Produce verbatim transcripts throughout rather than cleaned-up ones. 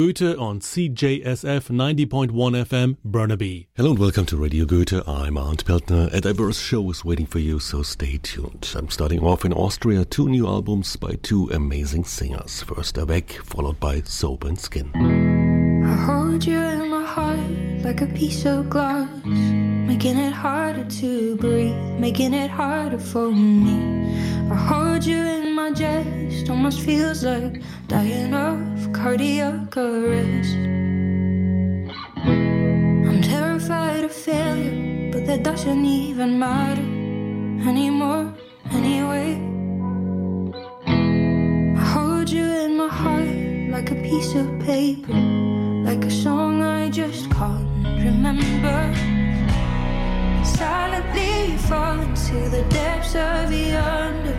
Goethe on C J S F ninety point one F M, Burnaby. Hello and welcome to Radio Goethe. I'm Arndt Peltner. A diverse show is waiting for you, so stay tuned. I'm starting off in Austria, two new albums by two amazing singers. First Avec, followed by Soap and Skin. I hold you in my heart like a piece of glass, making it harder to breathe, making it harder for me. I hold you in my chest, almost feels like dying of cardiac arrest. I'm terrified of failure, but that doesn't even matter anymore anyway. I hold you in my heart like a piece of paper, like a song I just can't remember. Silently fall into the depths of the under.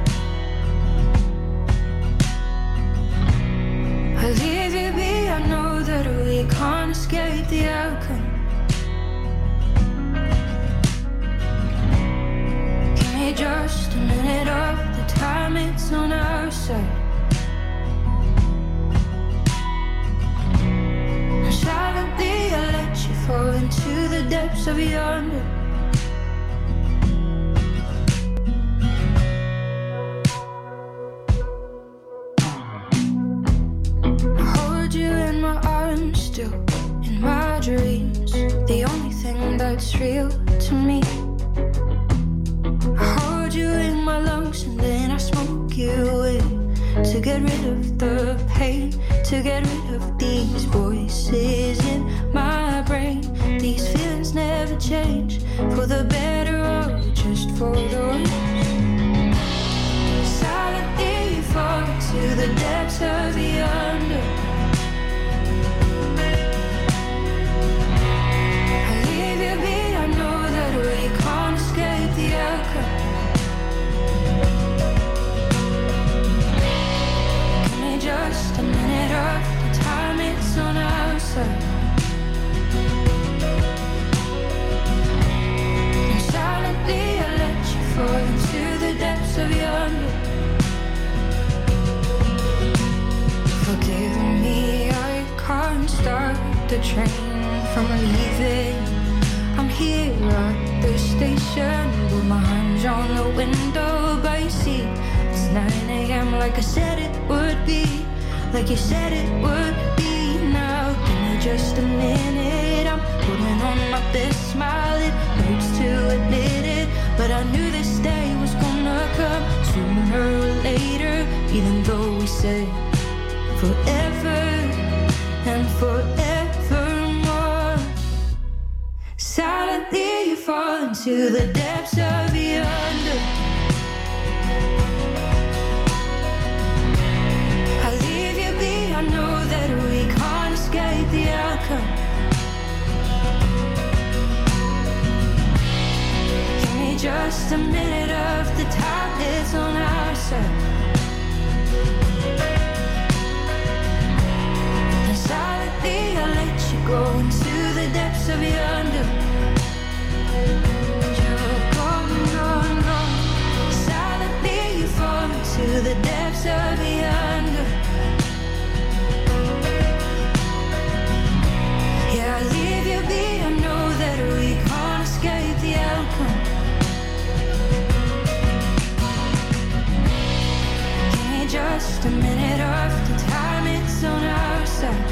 I leave you be, I know that we can't escape the outcome. Give me just a minute of the time, it's on our side. And silently I let you fall into the depths of yonder. Still in my dreams, the only thing that's real to me. I hold you in my lungs and then I smoke you in, to get rid of the pain, to get rid of these voices in my brain. These feelings never change, for the better or just for the worse. Silently you fall into the depths of the under. Just a minute of the time, it's on our side. And silently I let you fall into the depths of yonder. Forgive me, I can't start the train from leaving. I'm here at the station with my hands on the window, but you see it's nine a.m. like I said it would be, like you said it would be. Now give me just a minute, I'm putting on my best smile. It hurts to admit it, but I knew this day was gonna come sooner or later. Even though we say forever and forevermore, silently you fall into the depths of the under. I know that we can't escape the outcome. Give me just a minute of the time, it's on our side. And silently I let you go into the depths of yonder. You're going, going, going. Silently you fall into the depths of the under. I leave you be, I know that we can't escape the outcome. Give me just a minute of the time, it's on our side.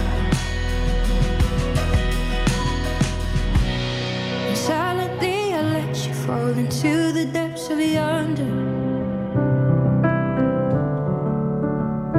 And silently I let you fall into the depths of yonder.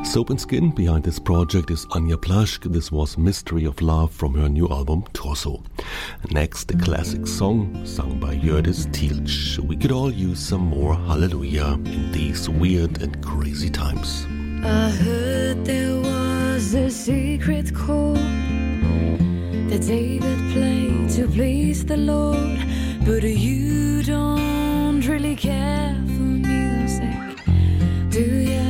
Soap and Skin. Behind this project is Anja Plaschke. This was Mystery of Love from her new album Torso. Next, a classic song sung by Hjördis Tilch. We could all use some more hallelujah in these weird and crazy times. I heard there was a secret chord that David played to please the Lord, but you don't really care for music, do ya?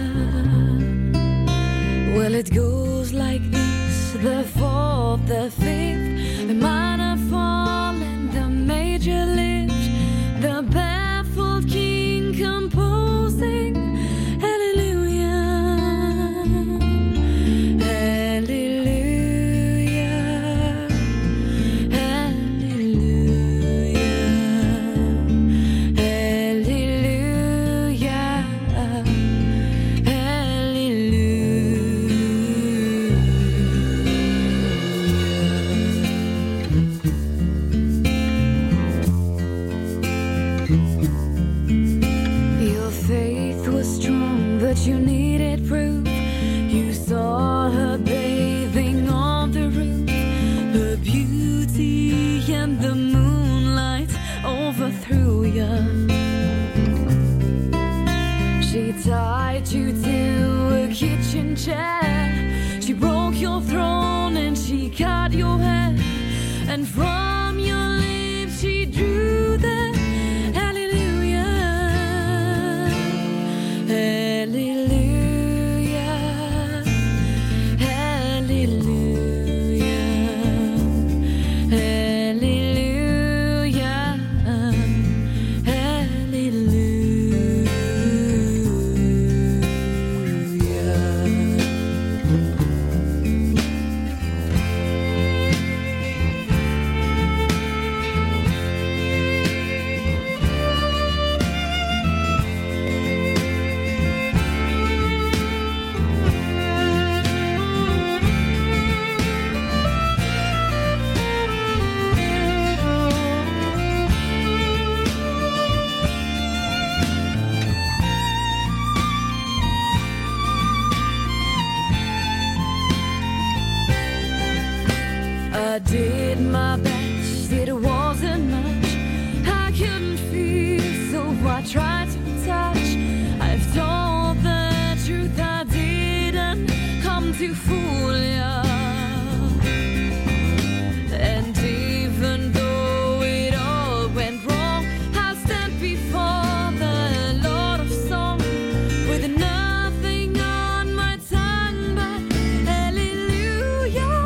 Well, it goes like this: the fourth, the fifth, the minor fall and the major lift, the baffled king composing hallelujah, hallelujah, hallelujah, hallelujah, you needed proof. You saw her bathing on the roof. Her beauty and the moonlight overthrew you. She tied you to a kitchen chair. She broke your throne and she cut your hair. And from your lips she drew the hallelujah, hallelujah, hallelujah, hallelujah, I did my best, it wasn't much. I couldn't feel, so I tried to touch. I've told the truth, I didn't come to fool ya. And even though it all went wrong, I'll stand before the Lord of Song with nothing on my tongue but hallelujah.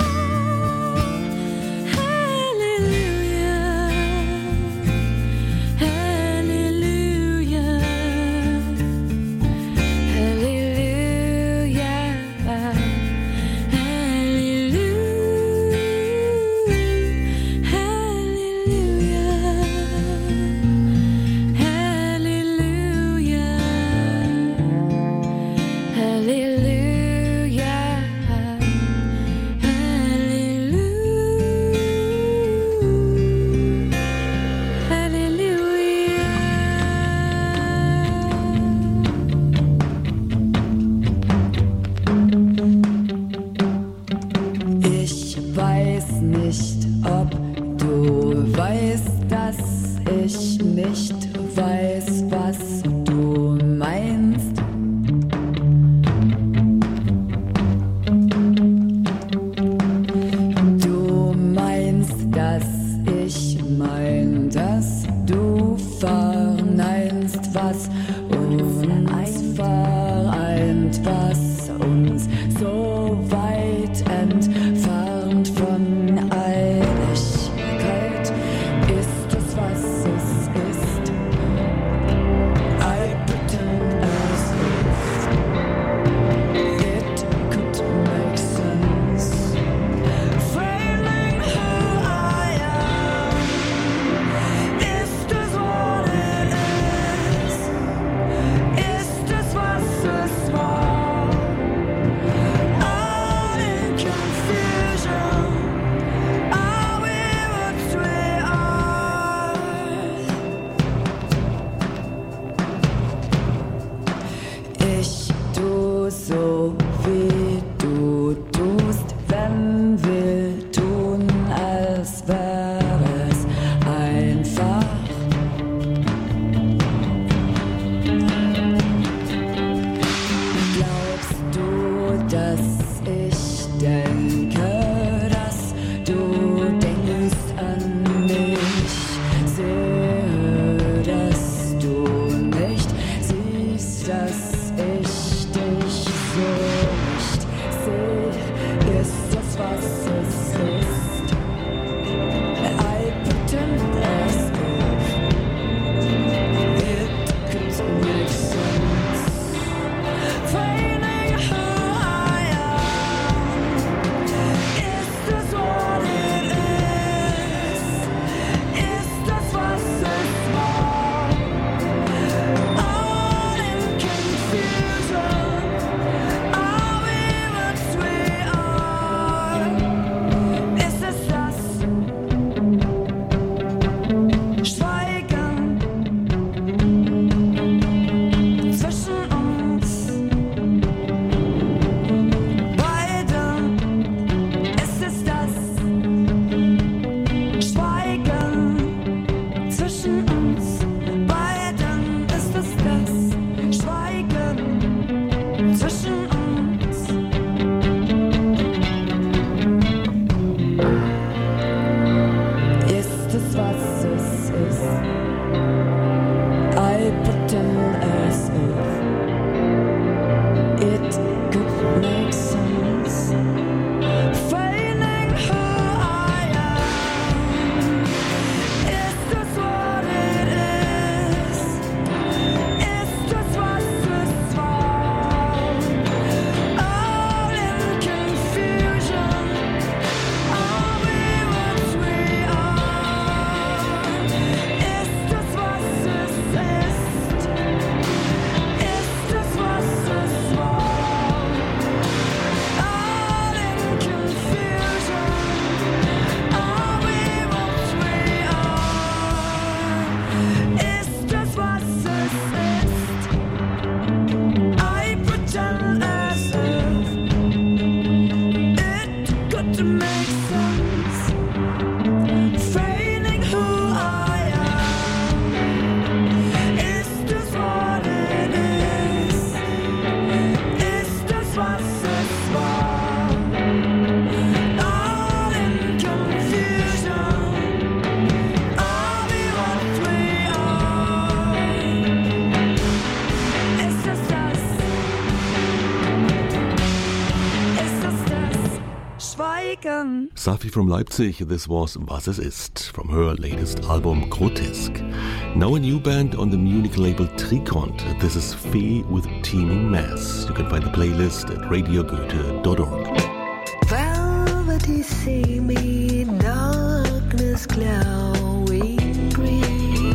Safi from Leipzig, this was Was es ist from her latest album Grotesque. Now a new band on the Munich label Trikont. This is Fee with Teeming Mass. You can find the playlist at radio goethe dot org. Velvety seeming darkness glowing green,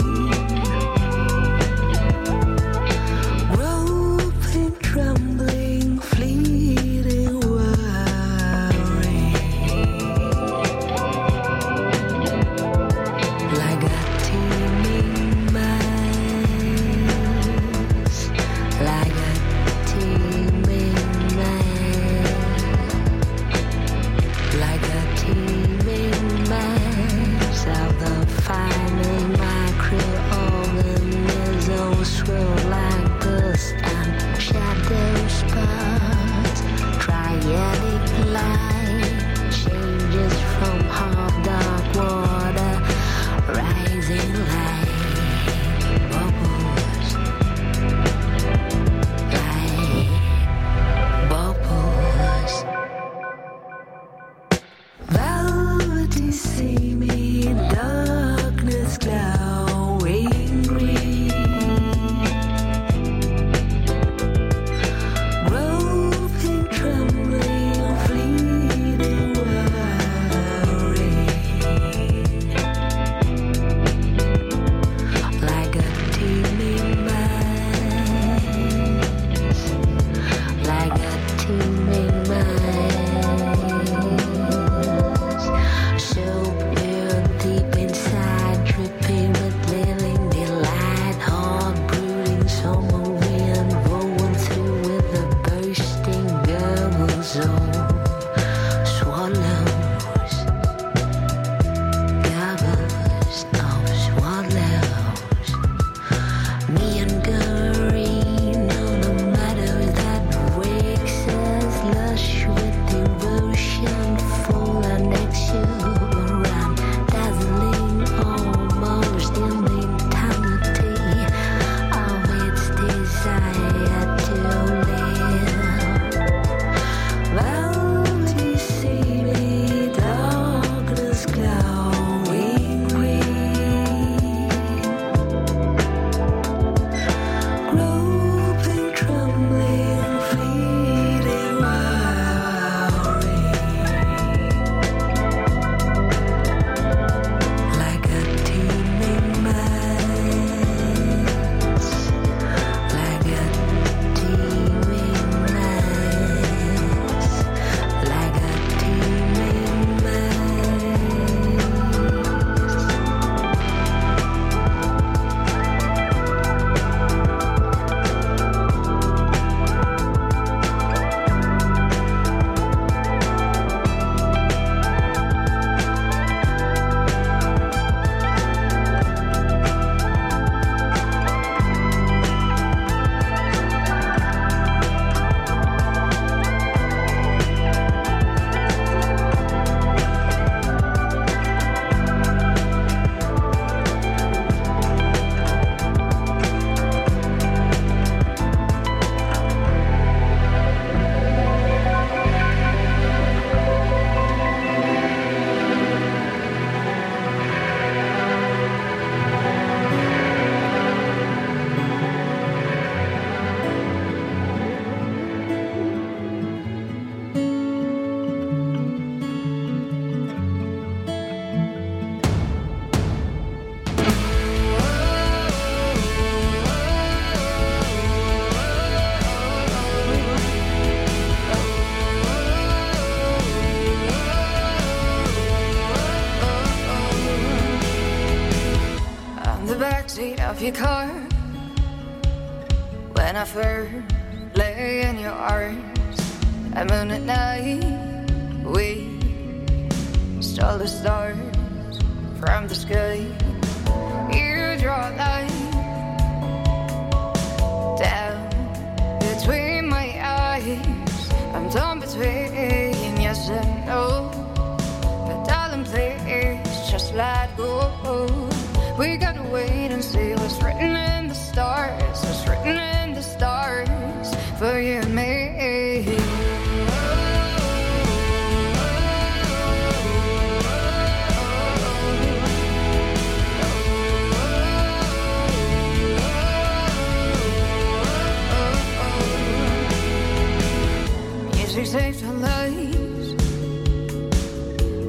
groping, trembling, fleeting worry, like a teeming mass, like a teeming mass, like a teeming mass of the final microorganisms swirl like dust and shadow spots. Triadic light changes from half dark water, rising like bubbles, like bubbles. Velvety seeming darkness glowing green, groping, trembling, fleeting worry, like a teeming mass, like a teeming mass. So pure, deep inside, dripping with living delight, hard brooding summer wind blowing through with a bursting gurgles of swallows, gurgles of swallows. Me and Doreen on a meadow that wakes us lush with devotion, full and exuberant, dazzling almost in the eternity of its desire to live. Velvety seeming darkness glowing green, groping, trembling, fleeting worry, like a teeming mass, like a teeming mass, like a teeming on the backseat of your car. When I first lay in your arms, at moon at night, we stole the stars from the sky. You draw a line down between my eyes. I'm torn between yes and no, but darling, please just let go. We gotta wait and see what's written in the stars, what's written in the stars for you and me.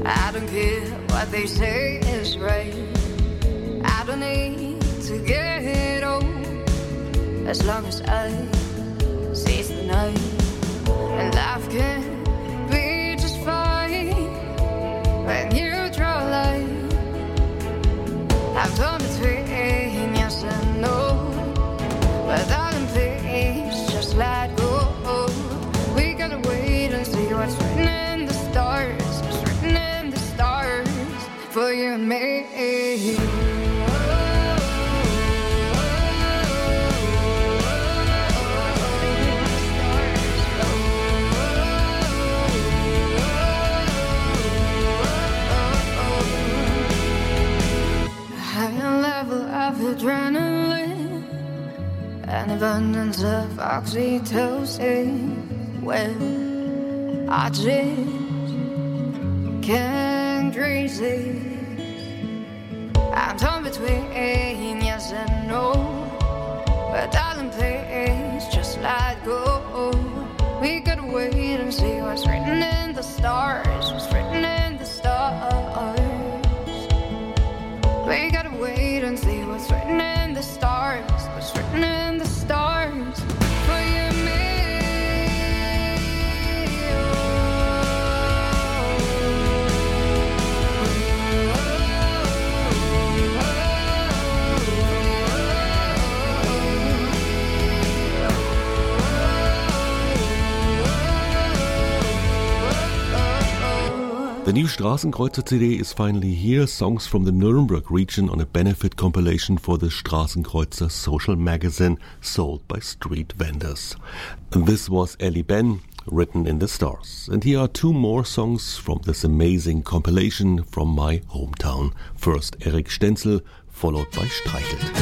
I don't care what they say is right. I don't need to get old, as long as I seize the night. And life can be just fine when you draw a line. I've done between yes and no, but darling, please just let go. We gotta wait and see what's written in the stars, what's written in the stars for you and me. Of adrenaline, an abundance of oxytocin. Well, I just can't crazy. I'm torn between yes and no, but darling, please just let go. We gotta wait and see what's written in the stars, what's written in the stars. We gotta wait and see what's written in the stars, what's written in the stars for you and me. The new Straßenkreuzer C D is finally here, songs from the Nuremberg region on a benefit compilation for the Straßenkreuzer social magazine sold by street vendors. This was Ellie Ben, written in the stars. And here are two more songs from this amazing compilation from my hometown. First Erik Stenzel, followed by Streichelt.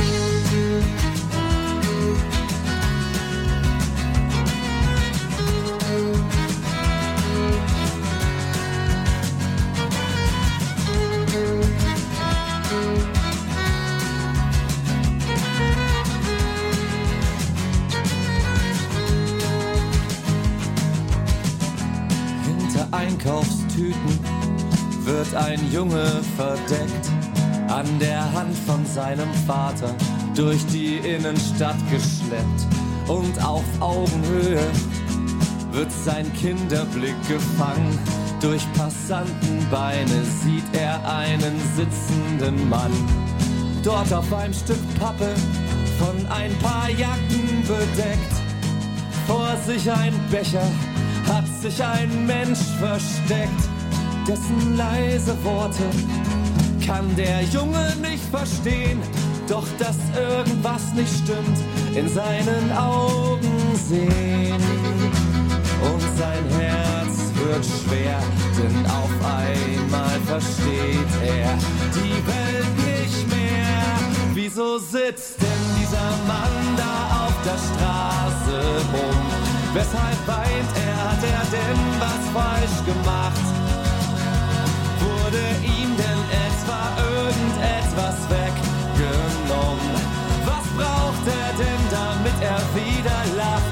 Einkaufstüten wird ein Junge verdeckt, an der Hand von seinem Vater durch die Innenstadt geschleppt. Und auf Augenhöhe wird sein Kinderblick gefangen. Durch Passantenbeine sieht er einen sitzenden Mann. Dort auf einem Stück Pappe von ein paar Jacken bedeckt. Vor sich ein Becher, hat sich ein Mensch versteckt, dessen leise Worte kann der Junge nicht verstehen, doch dass irgendwas nicht stimmt, in seinen Augen sehen. Und sein Herz wird schwer, denn auf einmal versteht er die Welt nicht mehr. Wieso sitzt denn dieser Mann da auf der Straße rum? Weshalb weint er? Hat er denn was falsch gemacht? Wurde ihm denn etwa irgendetwas weggenommen? Was braucht er denn, damit er wieder lacht?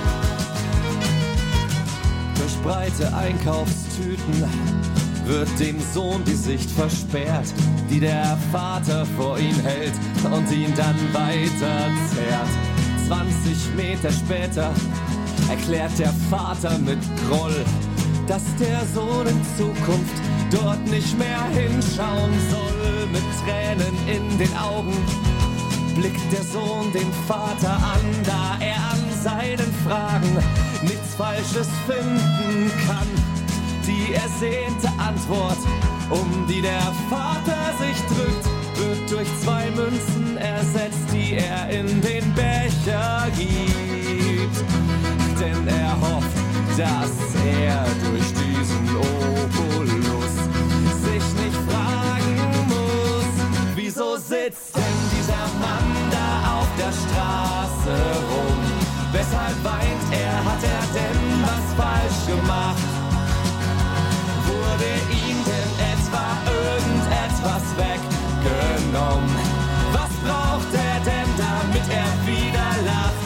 Durch breite Einkaufstüten wird dem Sohn die Sicht versperrt, die der Vater vor ihm hält und ihn dann weiter zerrt. zwanzig Meter später erklärt der Vater mit Groll, dass der Sohn in Zukunft dort nicht mehr hinschauen soll. Mit Tränen in den Augen blickt der Sohn den Vater an, da er an seinen Fragen nichts Falsches finden kann. Die ersehnte Antwort, um die der Vater sich drückt, wird durch zwei Münzen ersetzt, die er in den Becher gibt. Denn er hofft, dass er durch diesen Obolus sich nicht fragen muss, wieso sitzt denn dieser Mann da auf der Straße rum? Weshalb weint er? Hat er denn was falsch gemacht? Wurde ihm denn etwa irgendetwas weggenommen? Was braucht er denn, damit er wieder lacht?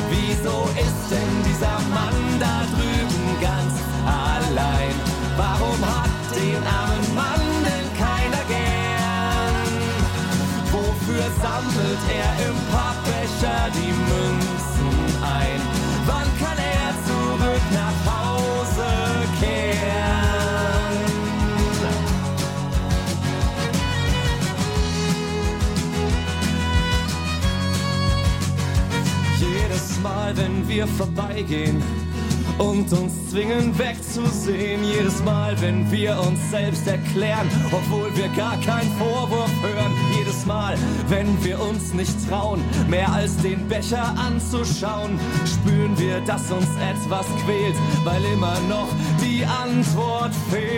Wieso ist denn dieser Mann da drüben ganz allein? Warum warum hat den armen Mann denn keiner gern? Wofür sammelt er im Pappbecher die Münzen ein? Wann kann er zurück nach Hause kehren? Jedes Mal, wenn wir vorbeigehen und uns zwingen wegzusehen, jedes Mal, wenn wir uns selbst erklären, obwohl wir gar keinen Vorwurf hören, jedes Mal, wenn wir uns nicht trauen, mehr als den Becher anzuschauen, spüren wir, dass uns etwas quält, weil immer noch die Antwort fehlt.